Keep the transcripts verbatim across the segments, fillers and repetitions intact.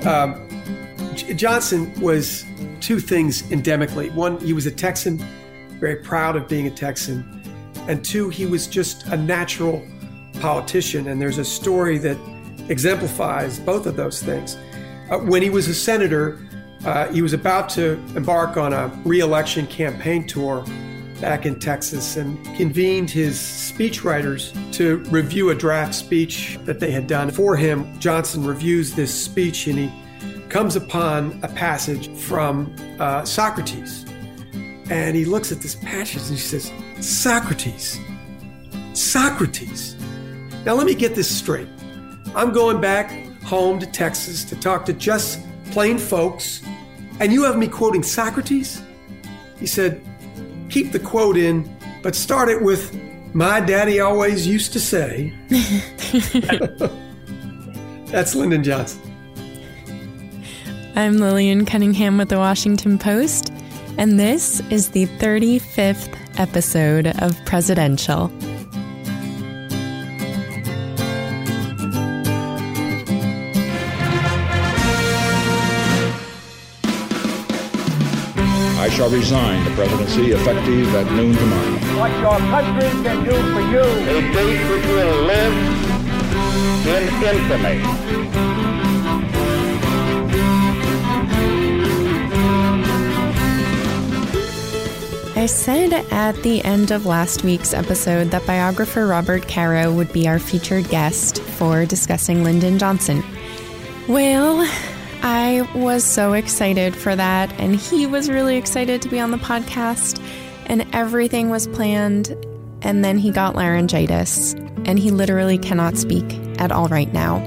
Um, J- Johnson was two things endemically. One, he was a Texan, very proud of being a Texan. And two, he was just a natural politician. And there's a story that exemplifies both of those things. Uh, when he was a senator, uh, he was about to embark on a re-election campaign tour back in Texas and convened his speechwriters to review a draft speech that they had done for him. Johnson reviews this speech and he comes upon a passage from uh, Socrates. And he looks at this passage and he says, Socrates, Socrates. Now let me get this straight. I'm going back home to Texas to talk to just plain folks, and you have me quoting Socrates? He said, keep the quote in, but start it with, my daddy always used to say. That's Lyndon Johnson. I'm Lillian Cunningham with the Washington Post, and this is the thirty-fifth episode of Presidential. I shall resign the presidency effective at noon tomorrow. What your country can do for you. A date which will live in infamy. I said at the end of last week's episode that biographer Robert Caro would be our featured guest for discussing Lyndon Johnson. Well, I was so excited for that, and he was really excited to be on the podcast, and everything was planned, and then he got laryngitis, and he literally cannot speak at all right now.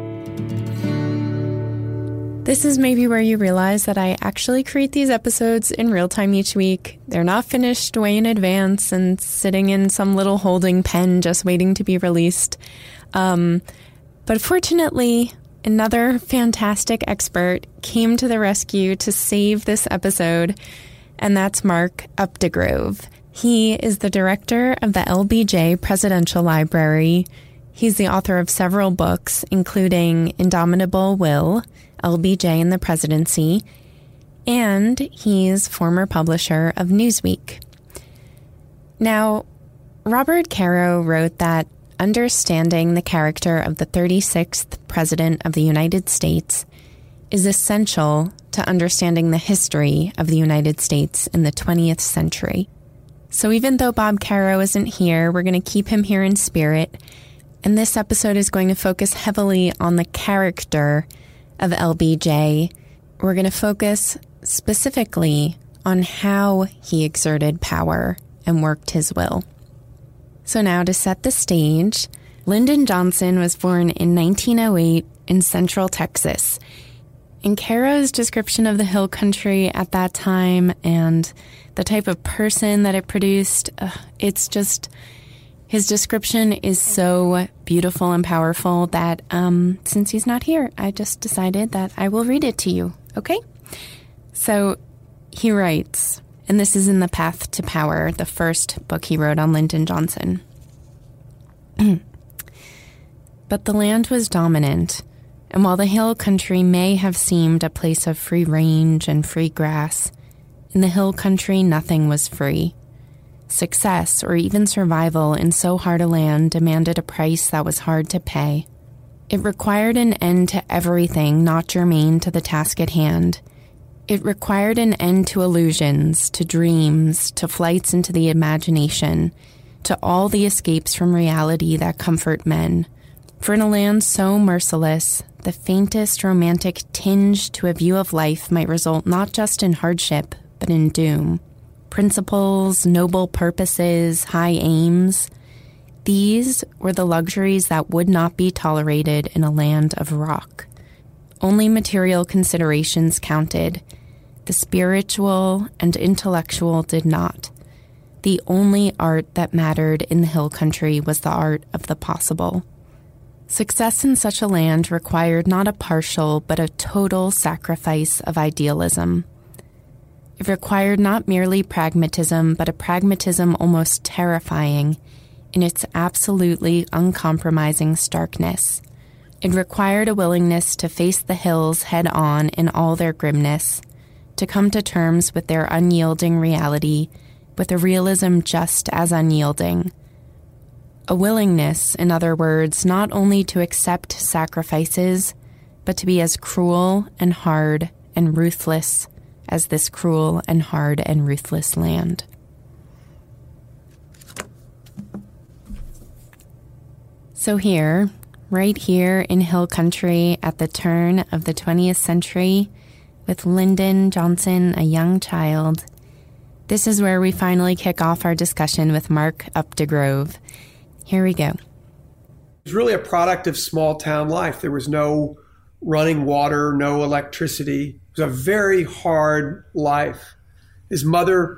This is maybe where you realize that I actually create these episodes in real time each week. They're not finished way in advance and sitting in some little holding pen just waiting to be released. Um, but fortunately, another fantastic expert came to the rescue to save this episode, and that's Mark Updegrove. He is the director of the L B J Presidential Library. He's the author of several books, including Indomitable Will, L B J and the Presidency, and he's former publisher of Newsweek. Now, Robert Caro wrote that understanding the character of the thirty-sixth President of the United States is essential to understanding the history of the United States in the twentieth century. So even though Bob Caro isn't here, we're going to keep him here in spirit, and this episode is going to focus heavily on the character of L B J. We're going to focus specifically on how he exerted power and worked his will. So now to set the stage, Lyndon Johnson was born in nineteen oh eight in Central Texas. In Caro's description of the Hill Country at that time and the type of person that it produced, uh, it's just... His description is so beautiful and powerful that um, since he's not here, I just decided that I will read it to you, okay? So he writes, and this is in The Path to Power, the first book he wrote on Lyndon Johnson. But the land was dominant, and while the hill country may have seemed a place of free range and free grass, in the hill country nothing was free. Success, or even survival in so hard a land, demanded a price that was hard to pay. It required an end to everything not germane to the task at hand. It required an end to illusions, to dreams, to flights into the imagination, to all the escapes from reality that comfort men. For in a land so merciless, the faintest romantic tinge to a view of life might result not just in hardship, but in doom. Principles, noble purposes, high aims, these were the luxuries that would not be tolerated in a land of rock. Only material considerations counted. The spiritual and intellectual did not. The only art that mattered in the hill country was the art of the possible. Success in such a land required not a partial but a total sacrifice of idealism. It required not merely pragmatism, but a pragmatism almost terrifying in its absolutely uncompromising starkness. It required a willingness to face the hills head on in all their grimness, to come to terms with their unyielding reality, with a realism just as unyielding. A willingness, in other words, not only to accept sacrifices, but to be as cruel and hard and ruthless as this cruel and hard and ruthless land. So here, right here in Hill Country at the turn of the twentieth century, with Lyndon Johnson, a young child, this is where we finally kick off our discussion with Mark Updegrove. Here we go. It was really a product of small town life. There was no running water, no electricity. It was a very hard life. His mother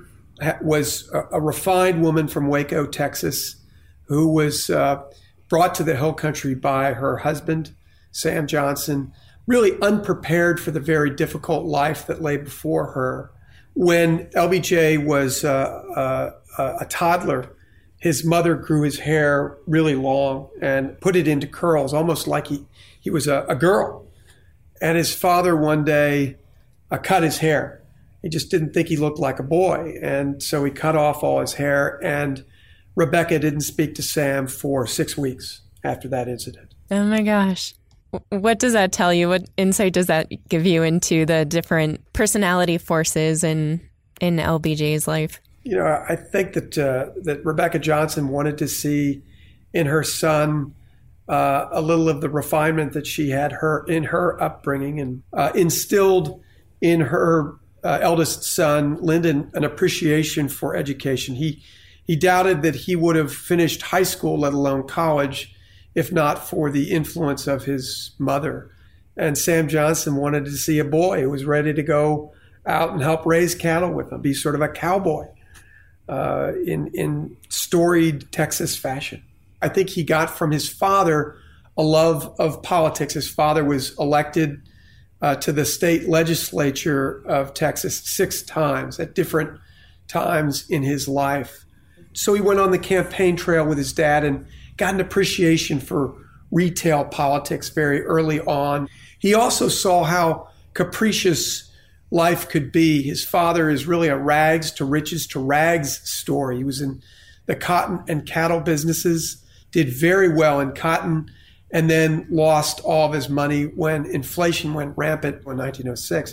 was a, a refined woman from Waco, Texas, who was uh, brought to the Hill Country by her husband, Sam Johnson, really unprepared for the very difficult life that lay before her. When L B J was uh, uh, a toddler, his mother grew his hair really long and put it into curls, almost like he, he was a, a girl. And his father one day uh, cut his hair. He just didn't think he looked like a boy. And so he cut off all his hair. And Rebecca didn't speak to Sam for six weeks after that incident. Oh, my gosh. What does that tell you? What insight does that give you into the different personality forces in in L B J's life? You know, I think that uh, that Rebecca Johnson wanted to see in her son uh, a little of the refinement that she had her in her upbringing, and uh, instilled in her uh, eldest son, Lyndon, an appreciation for education. He he doubted that he would have finished high school, let alone college, if not for the influence of his mother. And Sam Johnson wanted to see a boy who was ready to go out and help raise cattle with him, be sort of a cowboy uh, in, in storied Texas fashion. I think he got from his father a love of politics. His father was elected uh, to the state legislature of Texas six times at different times in his life. So he went on the campaign trail with his dad and got an appreciation for retail politics very early on. He also saw how capricious life could be. His father is really a rags to riches to rags story. He was in the cotton and cattle businesses, did very well in cotton, and then lost all of his money when inflation went rampant in nineteen oh six.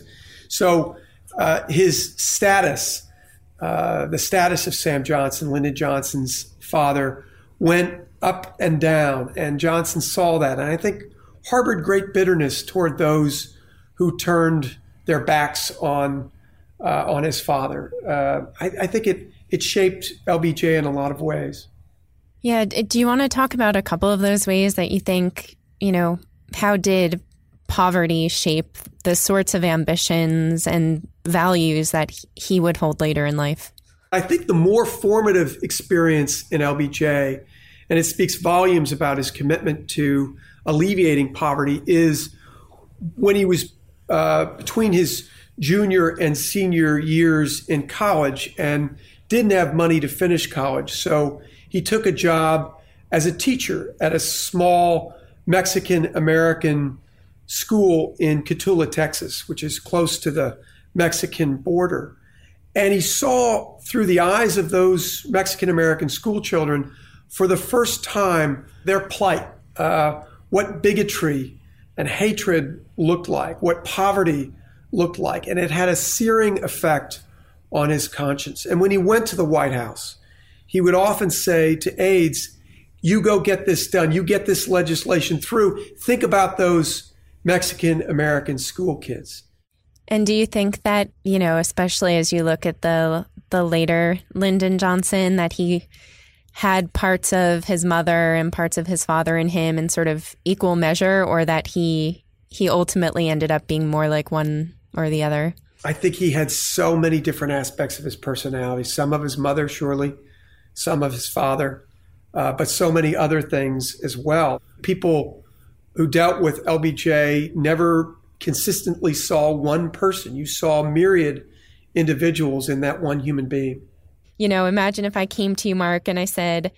So uh, his status, uh, the status of Sam Johnson, Lyndon Johnson's father, went up and down, and Johnson saw that, and I think harbored great bitterness toward those who turned their backs on uh, on his father. Uh, I, I think it it shaped L B J in a lot of ways. Yeah. Do you want to talk about a couple of those ways that you think, you know, how did poverty shape the sorts of ambitions and values that he would hold later in life? I think the more formative experience in L B J, and it speaks volumes about his commitment to alleviating poverty, is when he was uh, between his junior and senior years in college and didn't have money to finish college. So he took a job as a teacher at a small Mexican-American school in Cotulla, Texas, which is close to the Mexican border. And he saw through the eyes of those Mexican-American school children for the first time their plight, uh, what bigotry and hatred looked like, what poverty looked like. And it had a searing effect on his conscience. And when he went to the White House, he would often say to aides, you go get this done, you get this legislation through. Think about those Mexican-American school kids. And do you think that, you know, especially as you look at the the later Lyndon Johnson, that he had parts of his mother and parts of his father in him in sort of equal measure, or that he he ultimately ended up being more like one or the other? I think he had so many different aspects of his personality, some of his mother, surely, some of his father, uh, but so many other things as well. People who dealt with L B J never consistently saw one person. You saw myriad individuals in that one human being. You know, imagine if I came to you, Mark, and I said,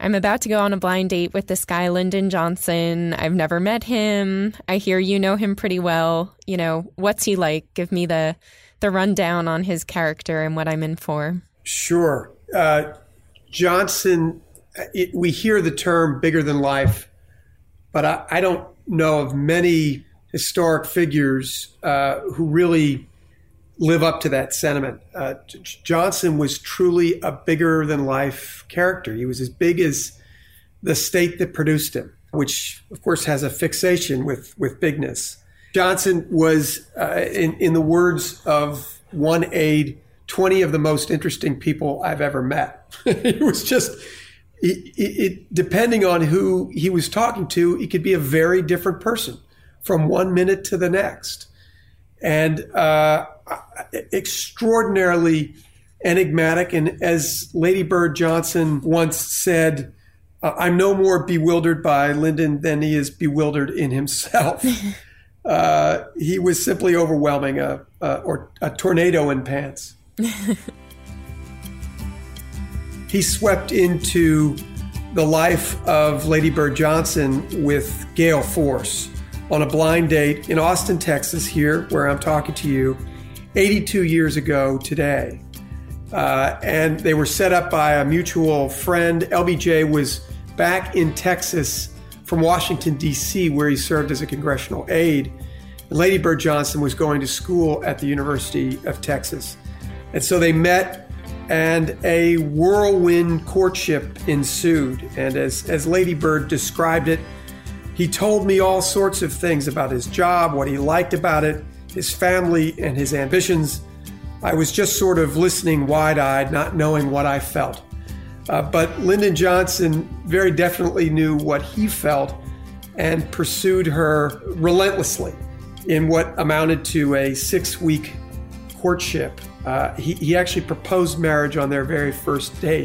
I'm about to go on a blind date with this guy, Lyndon Johnson. I've never met him. I hear you know him pretty well. You know, what's he like? Give me the, the rundown on his character and what I'm in for. Sure. Uh, Johnson, it, we hear the term bigger than life, but I, I don't know of many historic figures uh, who really live up to that sentiment. Uh, Johnson was truly a bigger than life character. He was as big as the state that produced him, which of course has a fixation with, with bigness. Johnson was, uh, in, in the words of one aide, twenty of the most interesting people I've ever met. It was just, it, it, it, depending on who he was talking to, he could be a very different person from one minute to the next. And uh, extraordinarily enigmatic. And as Lady Bird Johnson once said, I'm no more bewildered by Lyndon than he is bewildered in himself. uh, he was simply overwhelming, a, a, or a tornado in pants. He swept into the life of Lady Bird Johnson with gale force on a blind date in Austin, Texas, here where I'm talking to you, eighty-two years ago today. Uh, and they were set up by a mutual friend. L B J was back in Texas from Washington, D C, where he served as a congressional aide. And Lady Bird Johnson was going to school at the University of Texas. And so they met, and a whirlwind courtship ensued. And as, as Lady Bird described it, he told me all sorts of things about his job, what he liked about it, his family, and his ambitions. I was just sort of listening wide-eyed, not knowing what I felt. Uh, but Lyndon Johnson very definitely knew what he felt and pursued her relentlessly in what amounted to a six-week courtship. Uh, he, he actually proposed marriage on their very first date.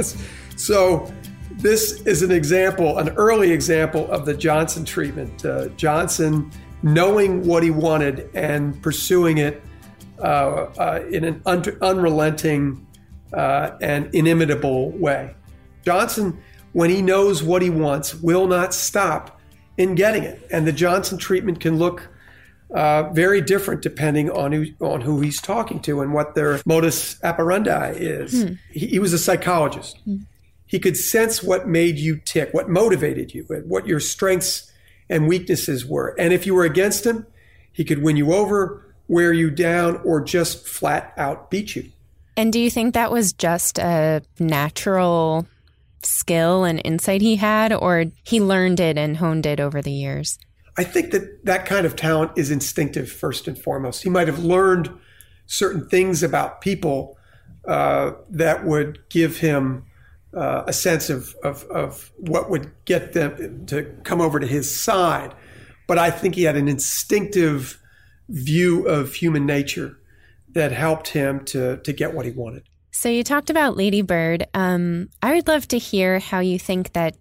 So this is an example, an early example of the Johnson treatment. Uh, Johnson knowing what he wanted and pursuing it uh, uh, in an un- unrelenting uh, and inimitable way. Johnson, when he knows what he wants, will not stop in getting it. And the Johnson treatment can look uh, very different depending on who, on who he's talking to and what their modus operandi is. Hmm. He, he was a psychologist. Hmm. He could sense what made you tick, what motivated you, what your strengths and weaknesses were. And if you were against him, he could win you over, wear you down, or just flat out beat you. And do you think that was just a natural skill and insight he had, or he learned it and honed it over the years? I think that that kind of talent is instinctive, first and foremost. He might have learned certain things about people uh, that would give him Uh, a sense of, of of what would get them to come over to his side. But I think he had an instinctive view of human nature that helped him to to get what he wanted. So you talked about Lady Bird. Um, I would love to hear how you think that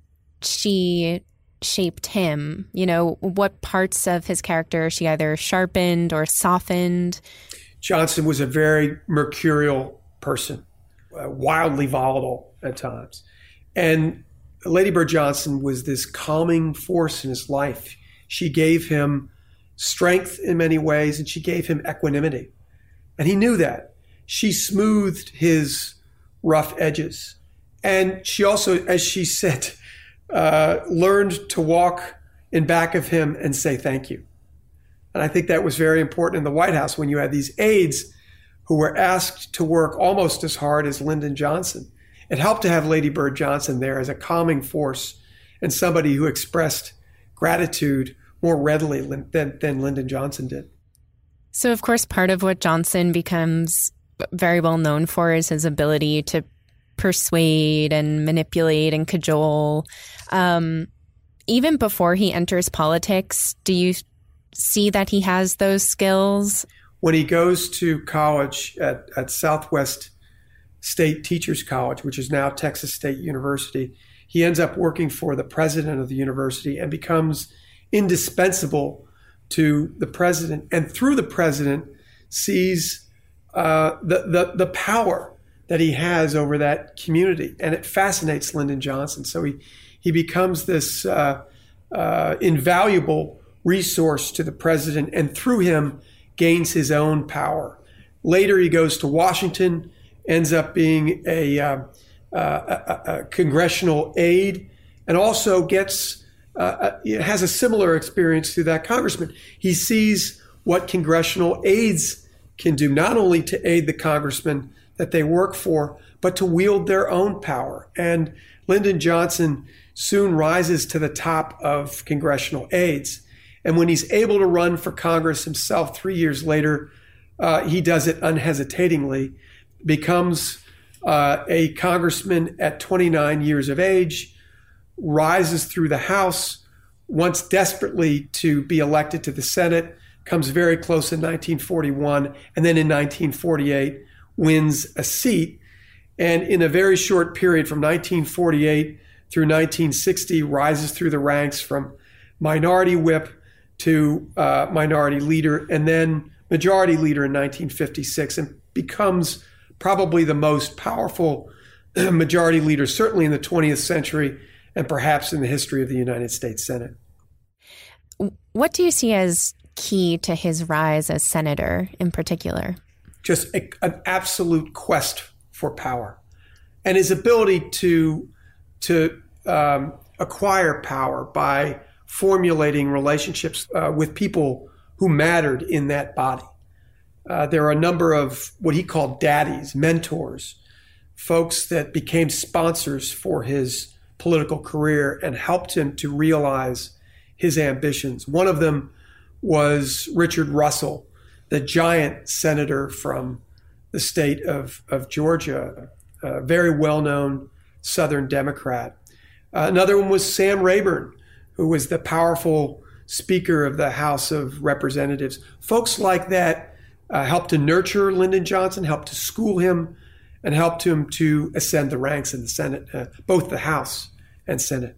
she shaped him. You know, what parts of his character she either sharpened or softened. Johnson was a very mercurial person, uh, wildly volatile at times. And Lady Bird Johnson was this calming force in his life. She gave him strength in many ways, and she gave him equanimity. And he knew that. She smoothed his rough edges. And she also, as she said, uh, learned to walk in back of him and say thank you. And I think that was very important in the White House when you had these aides who were asked to work almost as hard as Lyndon Johnson. It helped to have Lady Bird Johnson there as a calming force and somebody who expressed gratitude more readily than, than Lyndon Johnson did. So, of course, part of what Johnson becomes very well known for is his ability to persuade and manipulate and cajole. Um, even before he enters politics, do you see that he has those skills? When he goes to college at, at Southwest State Teachers College, which is now Texas State University, he ends up working for the president of the university and becomes indispensable to the president. And through the president sees uh, the, the, the power that he has over that community. And it fascinates Lyndon Johnson. So he, he becomes this uh, uh, invaluable resource to the president, and through him gains his own power. Later, he goes to Washington, ends up being a, uh, uh, a, a congressional aide, and also gets uh, has a similar experience through that congressman. He sees what congressional aides can do, not only to aid the congressman that they work for, but to wield their own power. And Lyndon Johnson soon rises to the top of congressional aides. And when he's able to run for Congress himself three years later, uh, he does it unhesitatingly, becomes uh, a congressman at twenty-nine years of age, rises through the House, wants desperately to be elected to the Senate, comes very close in nineteen forty-one, and then in nineteen forty-eight wins a seat. And in a very short period from nineteen forty-eight through nineteen sixty, rises through the ranks from minority whip to uh, minority leader, and then majority leader in nineteen fifty-six, and becomes probably the most powerful majority leader, certainly in the twentieth century, and perhaps in the history of the United States Senate. What do you see as key to his rise as senator in particular? Just a, an absolute quest for power, and his ability to to um, acquire power by formulating relationships uh, with people who mattered in that body. Uh, there are a number of what he called daddies, mentors, folks that became sponsors for his political career and helped him to realize his ambitions. One of them was Richard Russell, the giant senator from the state of, of Georgia, a very well-known Southern Democrat. Uh, another one was Sam Rayburn, who was the powerful Speaker of the House of Representatives. Folks like that uh, helped to nurture Lyndon Johnson, helped to school him, and helped him to ascend the ranks in the Senate, uh, both the House and Senate.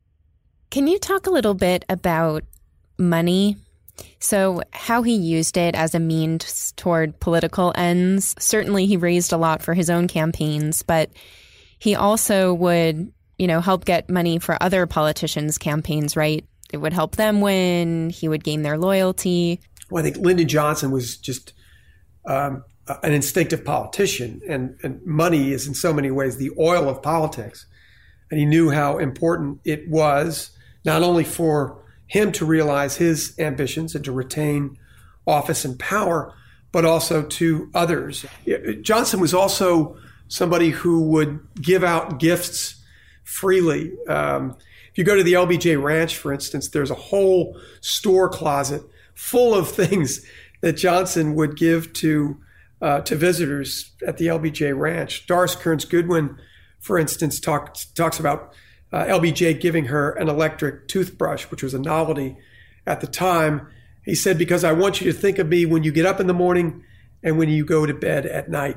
Can you talk a little bit about money? So how he used it as a means toward political ends. Certainly he raised a lot for his own campaigns, but he also would, you know, help get money for other politicians' campaigns, right? It would help them win. He would gain their loyalty. Well, I think Lyndon Johnson was just um, an instinctive politician, and, and money is in so many ways the oil of politics. And he knew how important it was, not only for him to realize his ambitions and to retain office and power, but also to others. Johnson was also somebody who would give out gifts freely. Um, if you go to the L B J Ranch, for instance, there's a whole store closet full of things that Johnson would give to uh, to visitors at the L B J Ranch. Doris Kearns Goodwin, for instance, talk, talks about uh, L B J giving her an electric toothbrush, which was a novelty at the time. He said, because I want you to think of me when you get up in the morning and when you go to bed at night.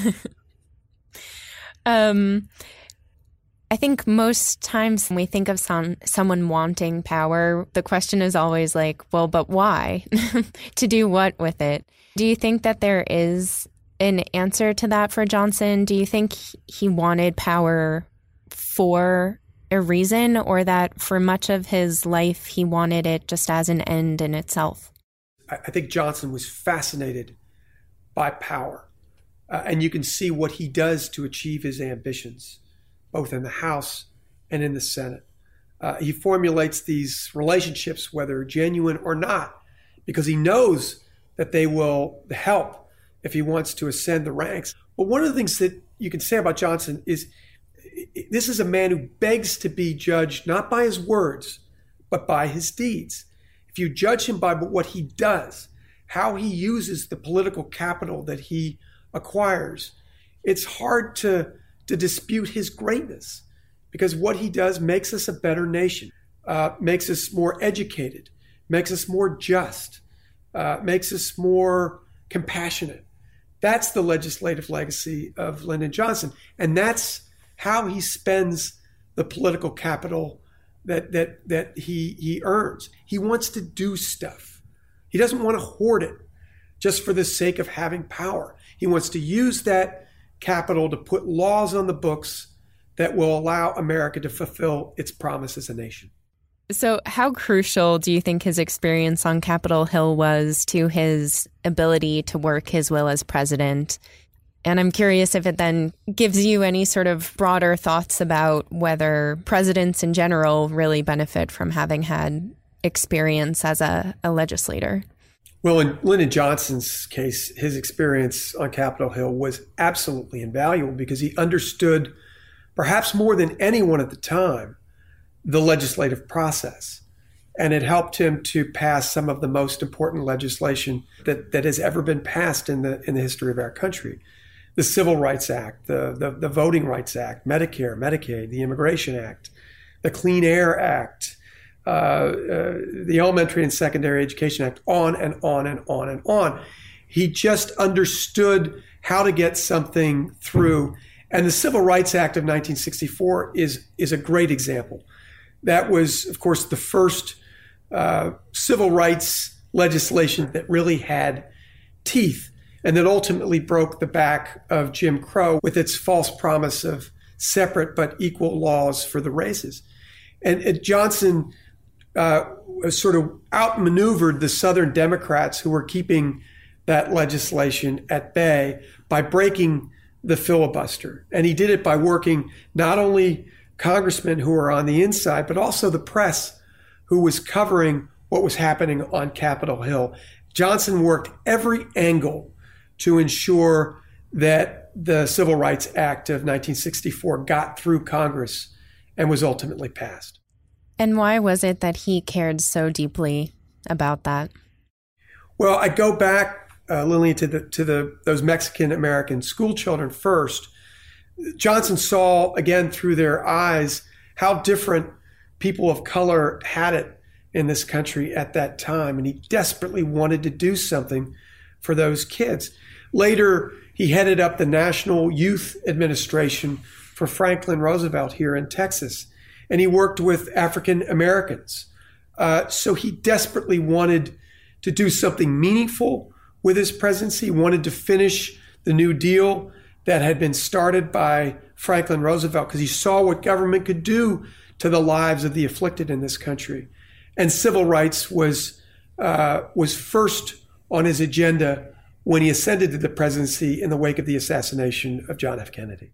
um. I think most times when we think of some someone wanting power, the question is always like, well, but why? To do what with it? Do you think that there is an answer to that for Johnson? Do you think he wanted power for a reason, or that for much of his life he wanted it just as an end in itself? I think Johnson was fascinated by power, uh, and you can see what he does to achieve his ambitions, both in the House and in the Senate. Uh, he formulates these relationships, whether genuine or not, because he knows that they will help if he wants to ascend the ranks. But one of the things that you can say about Johnson is this is a man who begs to be judged not by his words, but by his deeds. If you judge him by what he does, how he uses the political capital that he acquires, it's hard to to dispute his greatness, because what he does makes us a better nation, uh, makes us more educated, makes us more just, uh, makes us more compassionate. That's the legislative legacy of Lyndon Johnson. And that's how he spends the political capital that that that he he earns. He wants to do stuff. He doesn't want to hoard it just for the sake of having power. He wants to use that Capitol to put laws on the books that will allow America to fulfill its promise as a nation. So how crucial do you think his experience on Capitol Hill was to his ability to work his will as president? And I'm curious if it then gives you any sort of broader thoughts about whether presidents in general really benefit from having had experience as a, a legislator. Well, in Lyndon Johnson's case, his experience on Capitol Hill was absolutely invaluable because he understood, perhaps more than anyone at the time, the legislative process. And it helped him to pass some of the most important legislation that, that has ever been passed in the in the history of our country. The Civil Rights Act, the, the, the Voting Rights Act, Medicare, Medicaid, the Immigration Act, the Clean Air Act, uh, uh, the Elementary and Secondary Education Act, on and on and on and on. He just understood how to get something through. And the Civil Rights Act of nineteen sixty-four is, is a great example. That was, of course, the first uh, civil rights legislation that really had teeth and that ultimately broke the back of Jim Crow with its false promise of separate but equal laws for the races. And, and Johnson uh, sort of outmaneuvered the Southern Democrats who were keeping that legislation at bay by breaking the filibuster. And he did it by working not only congressmen who were on the inside, but also the press who was covering what was happening on Capitol Hill. Johnson worked every angle to ensure that the Civil Rights Act of nineteen sixty-four got through Congress and was ultimately passed. And why was it that he cared so deeply about that? Well, I go back, uh, Lillian, to the to the those Mexican-American school children first. Johnson saw, again, through their eyes, how different people of color had it in this country at that time. And he desperately wanted to do something for those kids. Later, he headed up the National Youth Administration for Franklin Roosevelt here in Texas. And he worked with African Americans. Uh, so he desperately wanted to do something meaningful with his presidency, wanted to finish the New Deal that had been started by Franklin Roosevelt because he saw what government could do to the lives of the afflicted in this country. And civil rights was uh, was first on his agenda when he ascended to the presidency in the wake of the assassination of John F. Kennedy.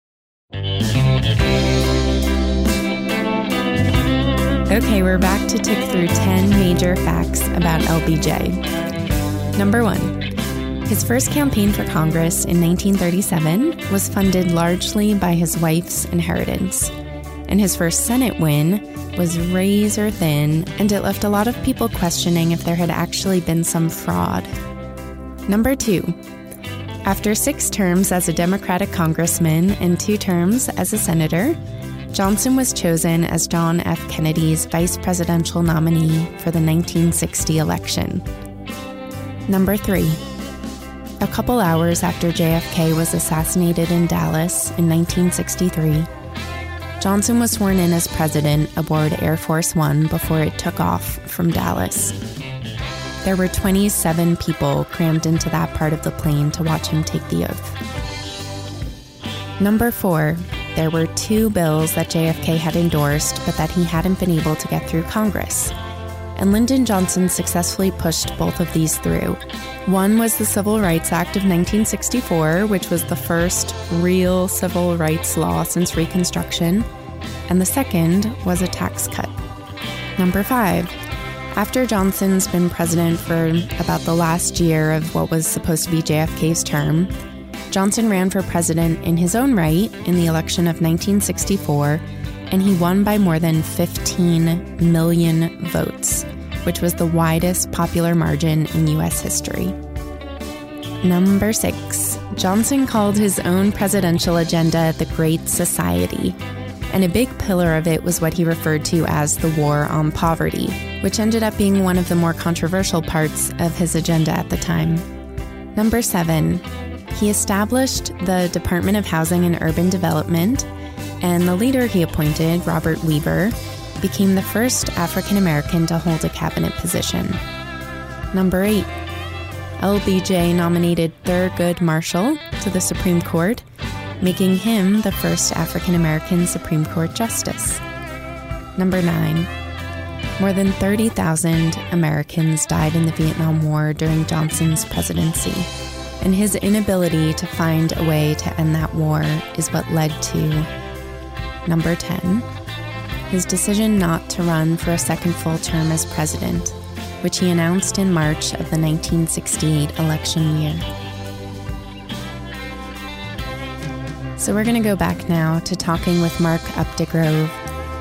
Okay, we're back to tick through ten major facts about L B J. Number one. His first campaign for Congress in nineteen thirty-seven was funded largely by his wife's inheritance. And his first Senate win was razor thin, and it left a lot of people questioning if there had actually been some fraud. Number two. After six terms as a Democratic congressman and two terms as a senator, Johnson was chosen as John F. Kennedy's vice presidential nominee for the nineteen sixty election. Number three. A couple hours after J F K was assassinated in Dallas in nineteen sixty-three, Johnson was sworn in as president aboard Air Force One before it took off from Dallas. There were twenty-seven people crammed into that part of the plane to watch him take the oath. Number four, there were two bills that J F K had endorsed but that he hadn't been able to get through Congress. And Lyndon Johnson successfully pushed both of these through. One was the Civil Rights Act of nineteen sixty-four, which was the first real civil rights law since Reconstruction, and the second was a tax cut. Number five, after Johnson's been president for about the last year of what was supposed to be J F K's term, Johnson ran for president in his own right in the election of nineteen sixty-four, and he won by more than fifteen million votes, which was the widest popular margin in U S history. Number six, Johnson called his own presidential agenda the Great Society, and a big pillar of it was what he referred to as the War on Poverty, which ended up being one of the more controversial parts of his agenda at the time. Number seven, he established the Department of Housing and Urban Development, and the leader he appointed, Robert Weaver, became the first African American to hold a cabinet position. Number eight, L B J nominated Thurgood Marshall to the Supreme Court, making him the first African-American Supreme Court justice. Number nine, more than thirty thousand Americans died in the Vietnam War during Johnson's presidency, and his inability to find a way to end that war is what led to number ten, his decision not to run for a second full term as president, which he announced in March of the nineteen sixty-eight election year. So we're going to go back now to talking with Mark Updegrove.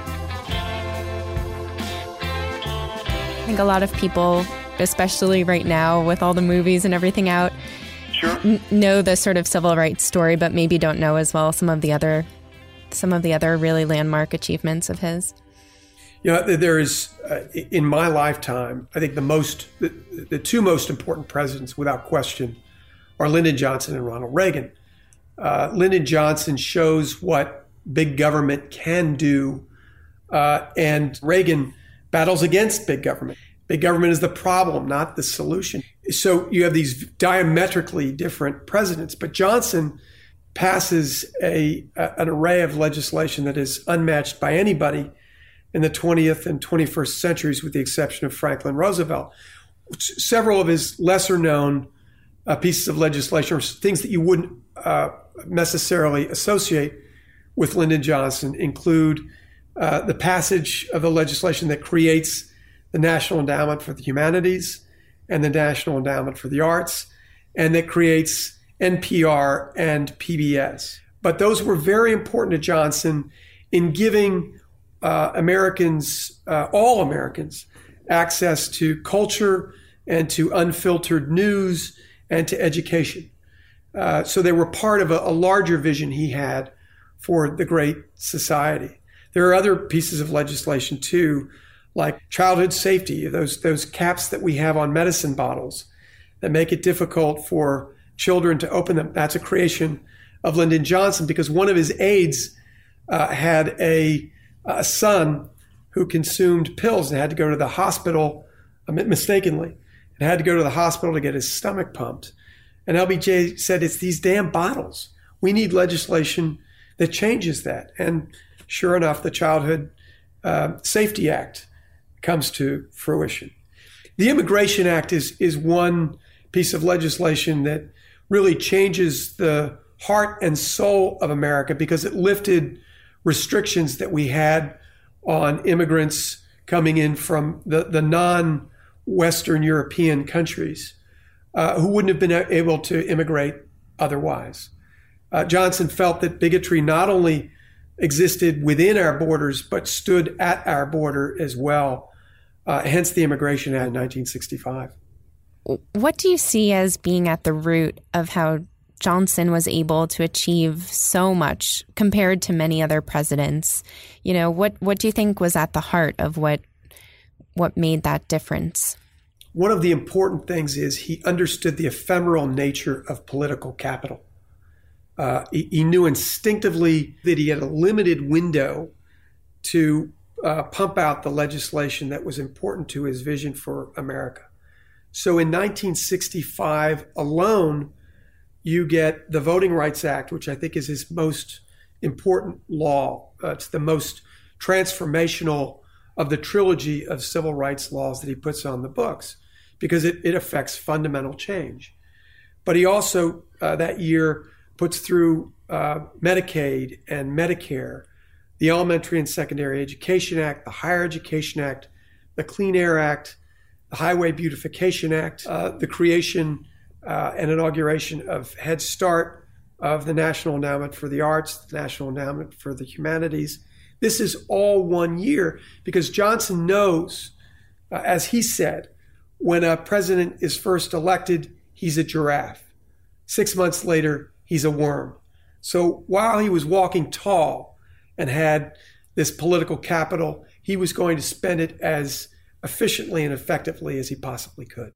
I think a lot of people, especially right now with all the movies and everything out, sure. n- know the sort of civil rights story, but maybe don't know as well some of the other some of the other really landmark achievements of his. You know, there is, uh, in my lifetime, I think the most, the, the two most important presidents, without question, are Lyndon Johnson and Ronald Reagan. Uh, Lyndon Johnson shows what big government can do, uh, and Reagan battles against big government. Big government is the problem, not the solution. So you have these diametrically different presidents, but Johnson passes a, a an array of legislation that is unmatched by anybody in the twentieth and twenty-first centuries, with the exception of Franklin Roosevelt. Several of his lesser known uh, pieces of legislation, or things that you wouldn't uh, necessarily associate with Lyndon Johnson, include uh, the passage of the legislation that creates the National Endowment for the Humanities and the National Endowment for the Arts, and that creates N P R and P B S. But those were very important to Johnson in giving uh, Americans, uh, all Americans, access to culture and to unfiltered news and to education. Uh, so they were part of a, a larger vision he had for the great society. There are other pieces of legislation too, like childhood safety, those those caps that we have on medicine bottles that make it difficult for children to open them. That's a creation of Lyndon Johnson, because one of his aides uh, had a, a son who consumed pills and had to go to the hospital uh, mistakenly, and had to go to the hospital to get his stomach pumped. And L B J said, it's these damn bottles. We need legislation that changes that. And sure enough, the Childhood uh, Safety Act comes to fruition. The Immigration Act is, is one piece of legislation that really changes the heart and soul of America, because it lifted restrictions that we had on immigrants coming in from the, the non-Western European countries uh, who wouldn't have been able to immigrate otherwise. Uh, Johnson felt that bigotry not only existed within our borders, but stood at our border as well, uh, hence the Immigration Act in nineteen sixty-five. What do you see as being at the root of how Johnson was able to achieve so much compared to many other presidents? You know, what, what do you think was at the heart of what what made that difference? One of the important things is he understood the ephemeral nature of political capital. Uh, he, he knew instinctively that he had a limited window to uh, pump out the legislation that was important to his vision for America. So in nineteen sixty-five alone, you get the Voting Rights Act, which I think is his most important law. Uh, it's the most transformational of the trilogy of civil rights laws that he puts on the books, because it, it affects fundamental change. But he also, uh, that year, puts through uh, Medicaid and Medicare, the Elementary and Secondary Education Act, the Higher Education Act, the Clean Air Act, the Highway Beautification Act, uh, the creation uh, and inauguration of Head Start, of the National Endowment for the Arts, the National Endowment for the Humanities. This is all one year, because Johnson knows, uh, as he said, when a president is first elected, he's a giraffe. Six months later, he's a worm. So while he was walking tall and had this political capital, he was going to spend it as efficiently and effectively as he possibly could.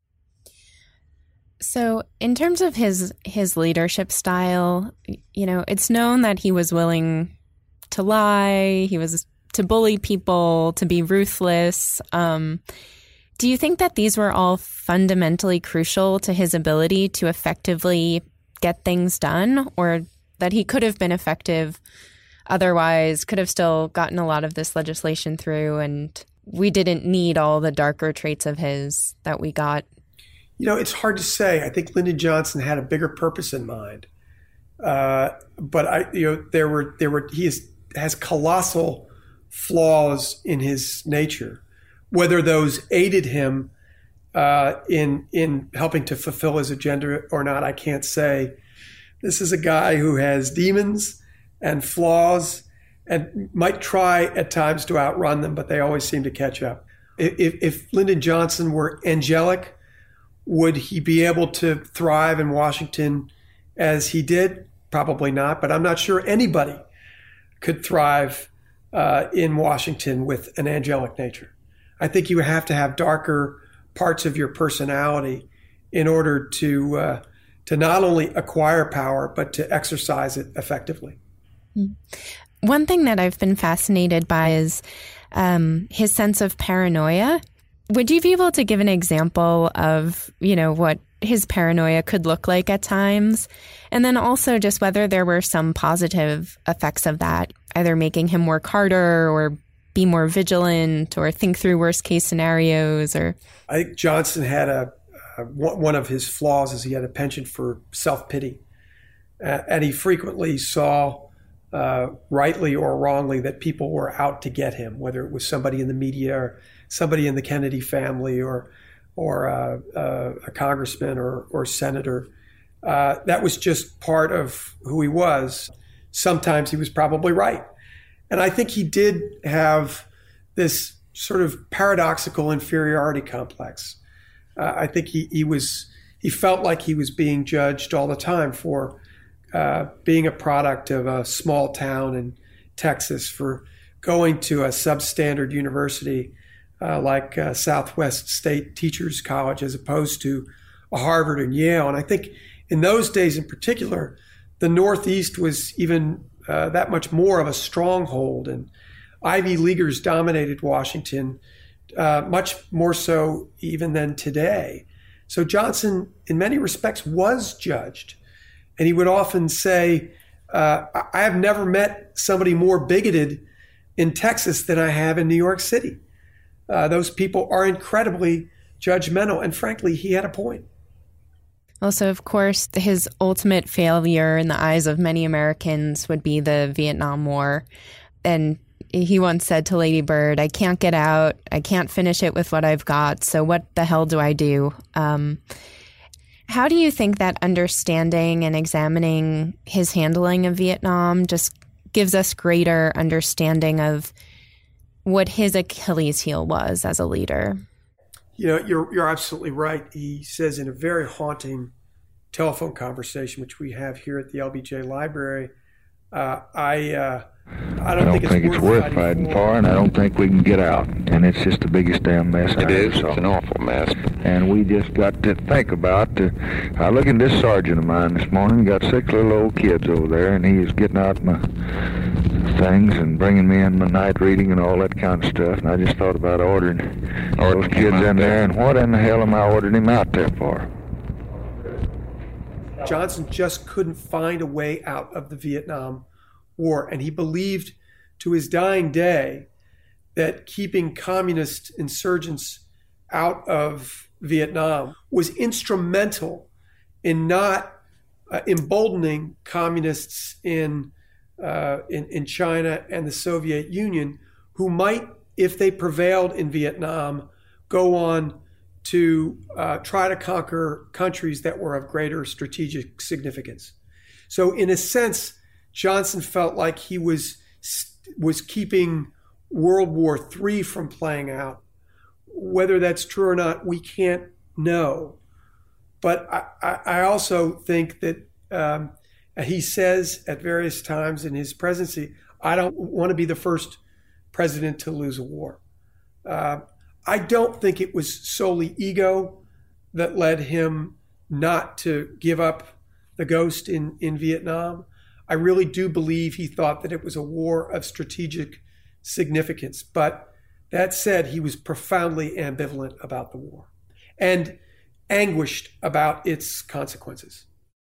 So in terms of his his leadership style, you know, it's known that he was willing to lie, he was to bully people, to be ruthless. Um, do you think that these were all fundamentally crucial to his ability to effectively get things done? Or that he could have been effective otherwise, could have still gotten a lot of this legislation through, and we didn't need all the darker traits of his that we got? You know, it's hard to say. I think Lyndon Johnson had a bigger purpose in mind. Uh, but I, you know, there were there were he is, has colossal flaws in his nature. Whether those aided him uh, in in helping to fulfill his agenda or not, I can't say. This is a guy who has demons and flaws and might try at times to outrun them, but they always seem to catch up. If, if Lyndon Johnson were angelic, would he be able to thrive in Washington as he did? Probably not, but I'm not sure anybody could thrive uh, in Washington with an angelic nature. I think you have to have darker parts of your personality in order to uh, to not only acquire power, but to exercise it effectively. One thing that I've been fascinated by is um, his sense of paranoia. Would you be able to give an example of, you know, what his paranoia could look like at times? And then also just whether there were some positive effects of that, either making him work harder or be more vigilant or think through worst case scenarios? Or I think Johnson had a, a one of his flaws is he had a penchant for self-pity. Uh, and he frequently saw, uh, rightly or wrongly, that people were out to get him, whether it was somebody in the media or somebody in the Kennedy family or or uh, uh, a congressman or, or senator. Uh, that was just part of who he was. Sometimes he was probably right. And I think he did have this sort of paradoxical inferiority complex. Uh, I think he, he was he felt like he was being judged all the time for uh, being a product of a small town in Texas, for going to a substandard university uh, like uh, Southwest State Teachers College as opposed to a Harvard and Yale. And I think in those days in particular, the Northeast was even uh, that much more of a stronghold, and Ivy Leaguers dominated Washington uh, much more so even than today. So Johnson, in many respects, was judged. And he would often say, uh, I have never met somebody more bigoted in Texas than I have in New York City. Uh, those people are incredibly judgmental. And frankly, he had a point. Also, of course, his ultimate failure in the eyes of many Americans would be the Vietnam War. And he once said to Lady Bird, I can't get out. I can't finish it with what I've got. So what the hell do I do? Um, how do you think that understanding and examining his handling of Vietnam just gives us greater understanding of what his Achilles heel was as a leader? You know, you're you're absolutely right. He says in a very haunting telephone conversation, which we have here at the L B J Library, uh, I uh, I don't, I don't think, think it's, it's worth worth fighting, fighting for, for, and I don't think we can get out. And it's just the biggest damn mess I It is. ever saw. It's an awful mess. And we just got to think about, uh, I look at this sergeant of mine this morning, got six little old kids over there, and he is getting out my things and bringing me in my night reading and all that kind of stuff. And I just thought about ordering those kids in there, and what in the hell am I ordering him out there for? Johnson just couldn't find a way out of the Vietnam War, and he believed to his dying day that keeping communist insurgents out of Vietnam was instrumental in not uh, emboldening communists in, uh, in in China and the Soviet Union, who might, if they prevailed in Vietnam, go on to uh, try to conquer countries that were of greater strategic significance. So in a sense, Johnson felt like he was was keeping World War Three from playing out. Whether that's true or not, we can't know. But I, I also think that um, he says at various times in his presidency, I don't want to be the first president to lose a war. Uh, I don't think it was solely ego that led him not to give up the ghost in, in Vietnam. I really do believe he thought that it was a war of strategic significance. But that said, he was profoundly ambivalent about the war and anguished about its consequences.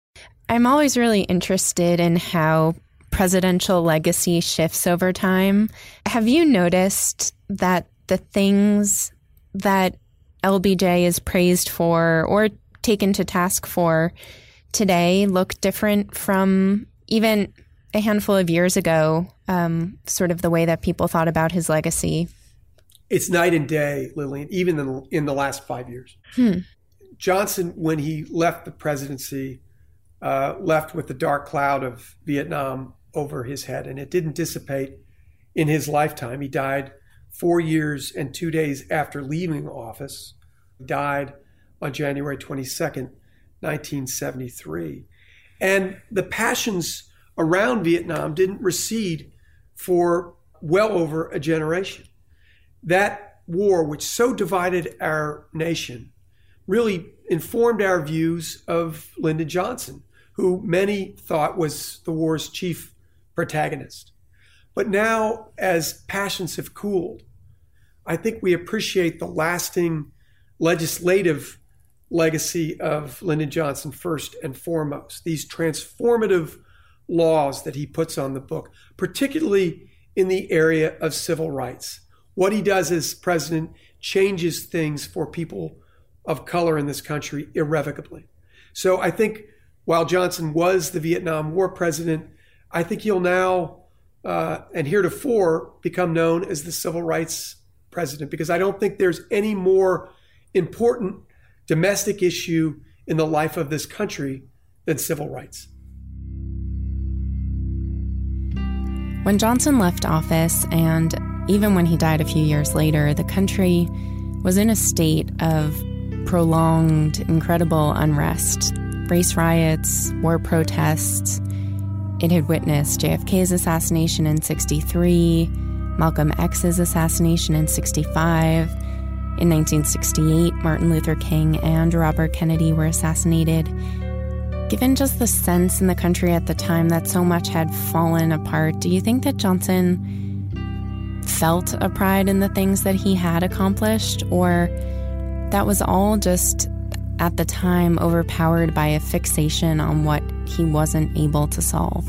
I'm always really interested in how presidential legacy shifts over time. Have you noticed that the things that L B J is praised for or taken to task for today look different from even a handful of years ago, um, sort of the way that people thought about his legacy? It's night and day, Lillian, even in, in the last five years. Hmm. Johnson, when he left the presidency, uh, left with the dark cloud of Vietnam over his head, and it didn't dissipate in his lifetime. He died four years and two days after leaving office. He died on January twenty-second, nineteen seventy-three. And the passions around Vietnam didn't recede for well over a generation. That war, which so divided our nation, really informed our views of Lyndon Johnson, who many thought was the war's chief protagonist. But now, as passions have cooled, I think we appreciate the lasting legislative legacy of Lyndon Johnson first and foremost. These transformative laws that he puts on the book, particularly in the area of civil rights. What he does as president changes things for people of color in this country irrevocably. So I think while Johnson was the Vietnam War president, I think he'll now uh, and heretofore become known as the civil rights president, because I don't think there's any more important domestic issue in the life of this country than civil rights. When Johnson left office, and even when he died a few years later, the country was in a state of prolonged, incredible unrest. Race riots, war protests. It had witnessed J F K's assassination in sixty-three, Malcolm X's assassination in sixty-five. In nineteen sixty-eight, Martin Luther King and Robert Kennedy were assassinated. Given just the sense in the country at the time that so much had fallen apart, do you think that Johnson felt a pride in the things that he had accomplished, or that was all just, at the time, overpowered by a fixation on what he wasn't able to solve?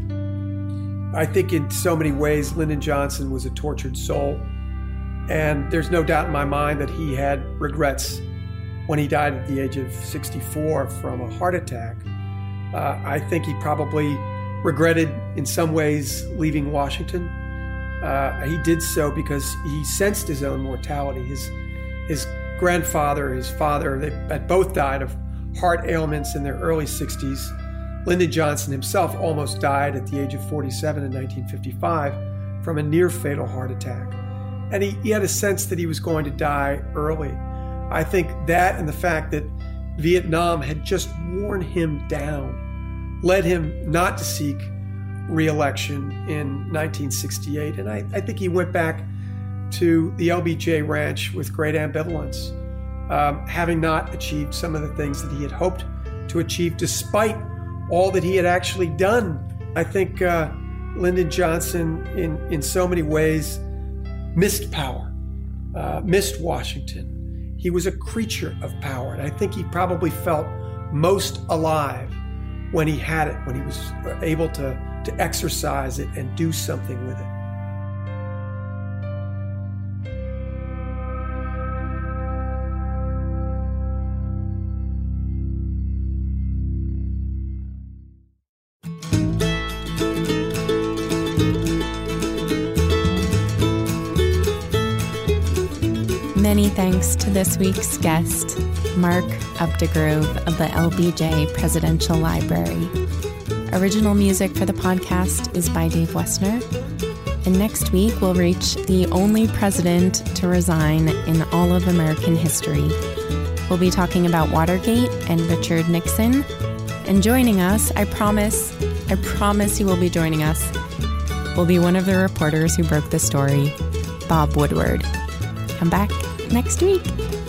I think in so many ways, Lyndon Johnson was a tortured soul. And there's no doubt in my mind that he had regrets when he died at the age of sixty-four from a heart attack. Uh, I think he probably regretted in some ways leaving Washington. Uh, he did so because he sensed his own mortality. His, his grandfather, his father, they had both died of heart ailments in their early sixties. Lyndon Johnson himself almost died at the age of forty-seven in nineteen fifty-five from a near-fatal heart attack. And he, he had a sense that he was going to die early. I think that and the fact that Vietnam had just worn him down led him not to seek re-election in nineteen sixty-eight. And I, I think he went back to the L B J Ranch with great ambivalence, um, having not achieved some of the things that he had hoped to achieve despite all that he had actually done. I think uh, Lyndon Johnson, in, in so many ways, missed power, uh, missed Washington. He was a creature of power, and I think he probably felt most alive when he had it, when he was able to, to exercise it and do something with it. Many thanks to this week's guest, Mark Updegrove of the L B J Presidential Library. Original music for the podcast is by Dave Wessner. And next week, we'll reach the only president to resign in all of American history. We'll be talking about Watergate and Richard Nixon. And joining us, I promise, I promise he will be joining us, will be one of the reporters who broke the story, Bob Woodward. Come back next week.